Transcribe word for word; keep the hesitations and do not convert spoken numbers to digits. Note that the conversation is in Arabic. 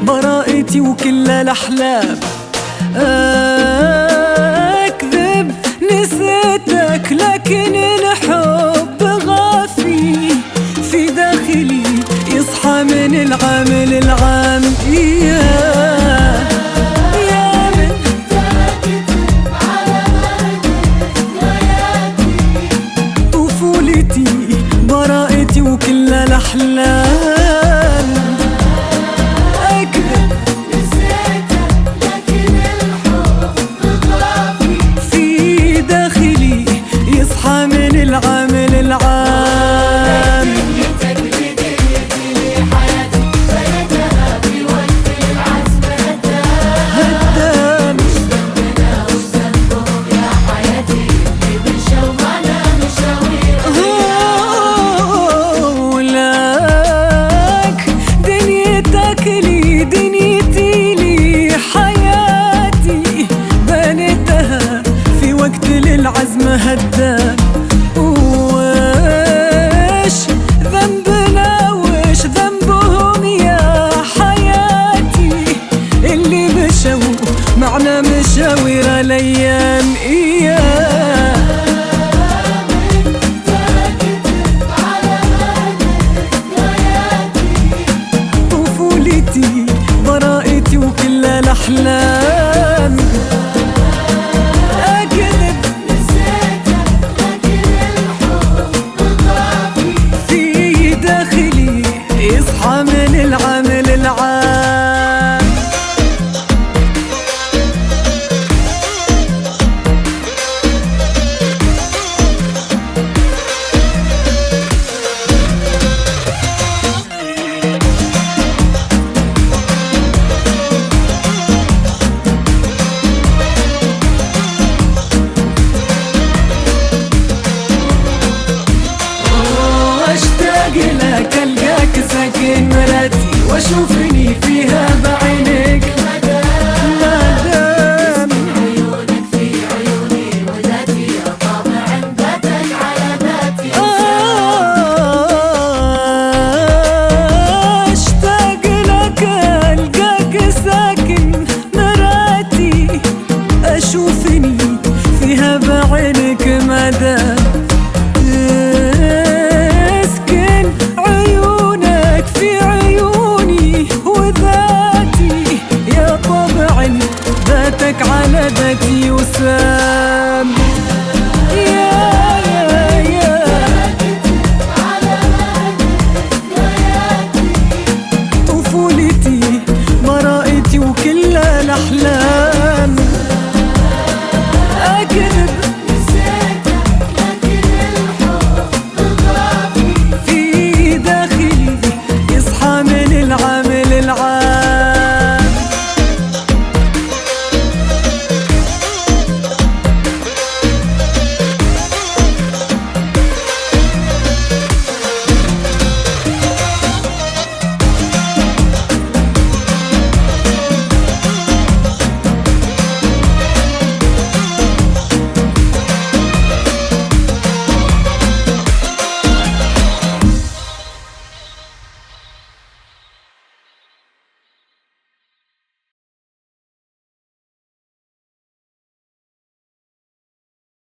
براءتي وكل الأحلام. أكذب نسيتك لكن الحب غافي في داخلي، يصحى من العام للعام. إياه يا من طفولتي براءتي وكل الأحلام. أكذب نسيتك لكن الحب غافي في داخلي، يصحى من العام للعام. دنيتك بدنيتي لحياتي بنيتها في وقت العزم هدام. هدام وش ذنبنا وش ذنبهم يا حياتي اللي مشوا معنا مشاوير ولك دنيتك لي دنيتي لي حياتي بنيتها في وقت للعزم هدام. وش ذنبنا وش ذنبهم يا حياتي اللي مشوا معنا مشاوير الأيام. إياه طفولتي براءتي وكل الأحلام. أكذب نسيتك لكن الحب غافي في داخلي، يصحى من العام للعام. واشتاق لك القاك ساكن مراتي واشوفني فيها بعينك مدام. عيونك في عيوني وذاتي طابع ذاتك على ذاتي. اشتاق لك القاك ساكن مراتي اشوفني فيها بعينك مدام. اسكن عيونك في عيوني وذاتي يا طبع ذاتك على ذاتي وسام.